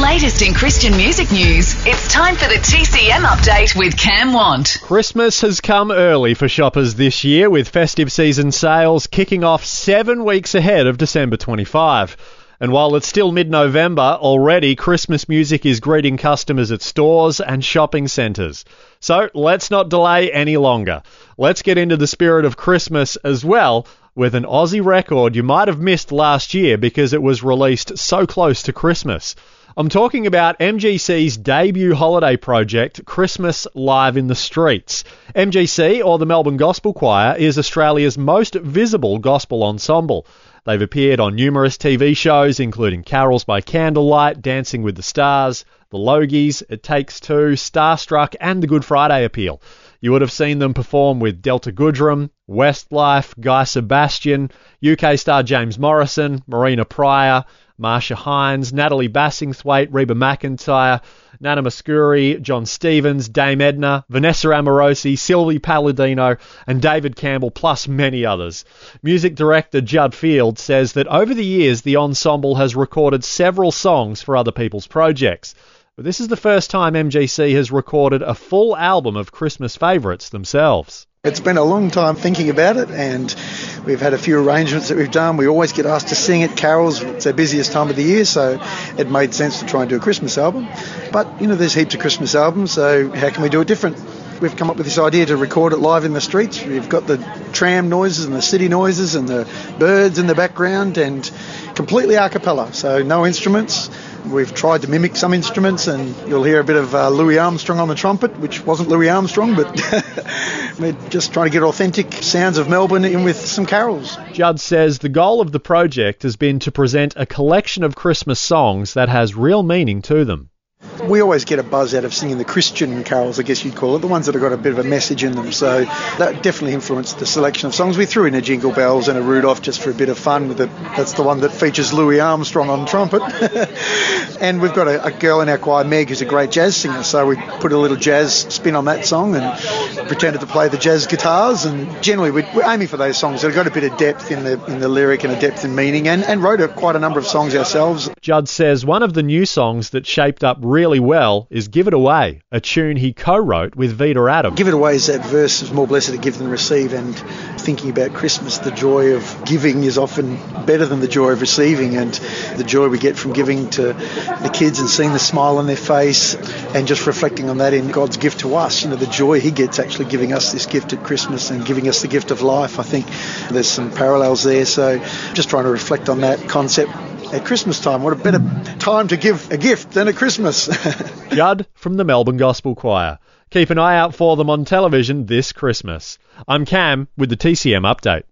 latest in Christian music news, it's time for the TCM update with Cam Want. Christmas has come early for shoppers this year, with festive season sales kicking off 7 weeks ahead of December 25. And while it's still mid-November, already Christmas music is greeting customers at stores and shopping centres. So let's not delay any longer. Let's get into the spirit of Christmas as well, with an Aussie record you might have missed last year because it was released so close to Christmas. I'm talking about MGC's debut holiday project, Christmas Live in the Streets. MGC, or the Melbourne Gospel Choir, is Australia's most visible gospel ensemble. They've appeared on numerous TV shows, including Carols by Candlelight, Dancing with the Stars, The Logies, It Takes Two, Starstruck, and The Good Friday Appeal. You would have seen them perform with Delta Goodrem, Westlife, Guy Sebastian, UK star James Morrison, Marina Pryor, Marsha Hines, Natalie Bassingthwaite, Reba McEntire, Nana Muscuri, John Stevens, Dame Edna, Vanessa Amorosi, Sylvie Palladino, and David Campbell, plus many others. Music director Judd Field says that over the years the ensemble has recorded several songs for other people's projects. But this is the first time MGC has recorded a full album of Christmas favourites themselves. It's been a long time thinking about it, and we've had a few arrangements that we've done. We always get asked to sing at carols. It's our busiest time of the year, so it made sense to try and do a Christmas album. But, there's heaps of Christmas albums, so how can we do it different? We've come up with this idea to record it live in the streets. We've got the tram noises and the city noises and the birds in the background, and completely a cappella, so no instruments. We've tried to mimic some instruments, and you'll hear a bit of Louis Armstrong on the trumpet, which wasn't Louis Armstrong, but we're just trying to get authentic sounds of Melbourne in with some carols. Judd says the goal of the project has been to present a collection of Christmas songs that has real meaning to them. We always get a buzz out of singing the Christian carols, I guess you'd call it, the ones that have got a bit of a message in them. So that definitely influenced the selection of songs. We threw in a Jingle Bells and a Rudolph just for a bit of fun. That's the one that features Louis Armstrong on trumpet. And we've got a girl in our choir, Meg, who's a great jazz singer. So we put a little jazz spin on that song and pretended to play the jazz guitars. And generally we're aiming for those songs that have got a bit of depth in the lyric and a depth in meaning, and wrote quite a number of songs ourselves. Judd says one of the new songs that shaped up really well is Give It Away, a tune he co-wrote with Vida Adam. Give It Away is that verse of more blessed to give than receive, and thinking about Christmas, the joy of giving is often better than the joy of receiving, and the joy we get from giving to the kids and seeing the smile on their face and just reflecting on that in God's gift to us, the joy he gets actually giving us this gift at Christmas and giving us the gift of life. I think there's some parallels there, so just trying to reflect on that concept at Christmas time. What a better time to give a gift than at Christmas. Judd from the Melbourne Gospel Choir. Keep an eye out for them on television this Christmas. I'm Cam with the TCM update.